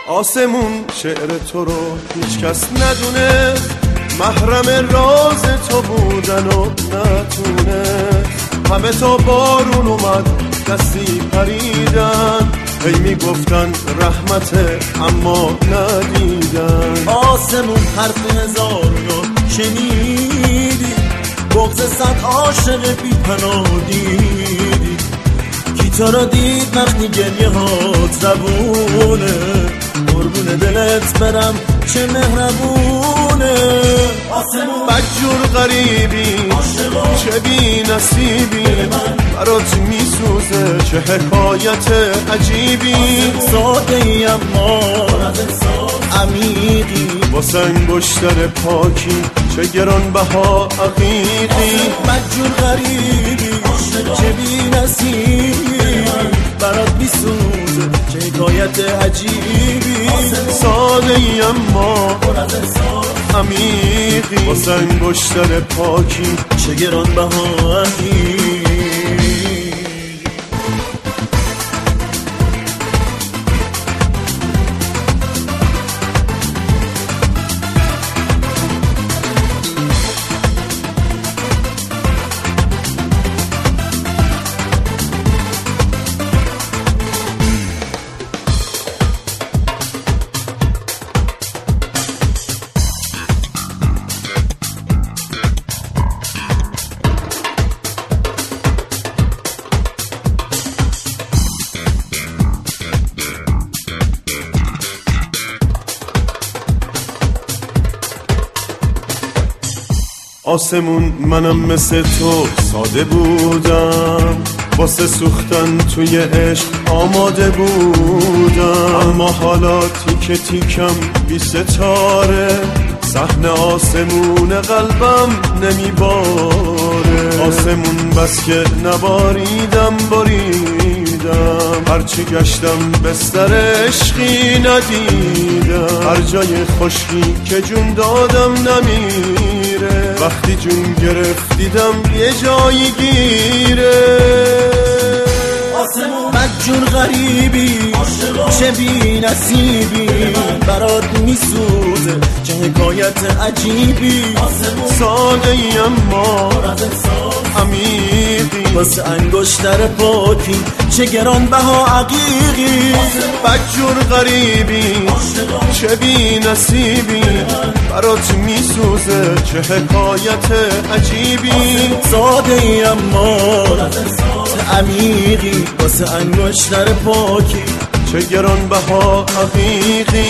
آسمون شعر تو رو هیچ کس ندونه، محرم راز تو بودن و نتونه. همه تا بارون اومد دستی پریدن، هی میگفتن رحمته اما ندیدن. آسمون حرف هزارونو شنیدی، بغض صد عاشق بی پناه دیدی. کی تو را دید وقتی گریه هات زبونه، قربون دلت برم چه مهربونه. آسمون بدجور غریبی چه بی نصیبی، برات میسوزه چه حکایت عجیبی. ساده ای اما عمیقی، واسه انگشتر پاکی چه گرانبها عقیقی. بدجور غریبی چه بی نصیبی، برات میسوزه چه حکایت عجیبی. ساده ای اما عمیقی، واسه انگشتر پاکی چه گرانبها عقیقی. آسمون منم مثل تو ساده بودم، واسه سوختن توی عشق آماده بودم. اما حالا تیکه تیکم بی ستاره، صحن آسمون قلبم نمیباره. آسمون بس که نباریدم باریدم، هرچی گشتم بستر عشقی ندیدم. هر جای خشکی که جون دادم نمیره، وقتی جون گرفت دیدم یه جایی گیره. بدجور غریبی چه بی نصیبی، برات میسوزه چه حکایت عجیبی. ساده ای اما عمیقی، واسه انگشتر پاکی چه گرانبها عقیقی. بدجور غریبی چه بی نصیبی، برات میسوزه چه حکایت عجیبی. ساده ای اما عمیقی، واسه انگشتر پاکی چه گرانبها عقیقی.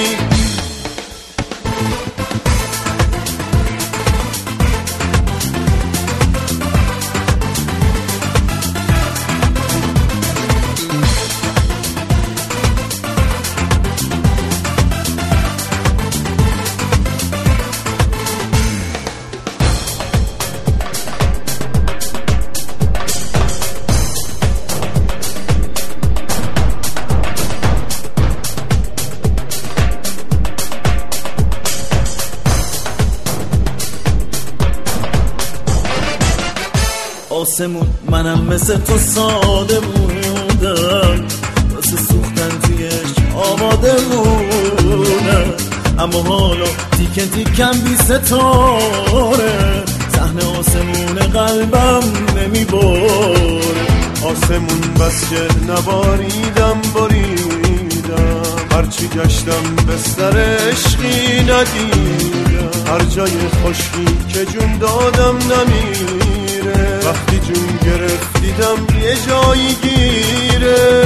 آسمون منم مثل تو ساده بودم، واسه سوختن تویش آماده بودم. اما حالا تیکه تیکم بی ستاره، صحن آسمون قلبم نمیباره. آسمون بس که نباریدم باریدم، هرچی گشتم بستر عشقی ندیدم. هر جای خشکی که جون دادم نمیره، وقتی جون گرفت دیدم یه جایی گیره.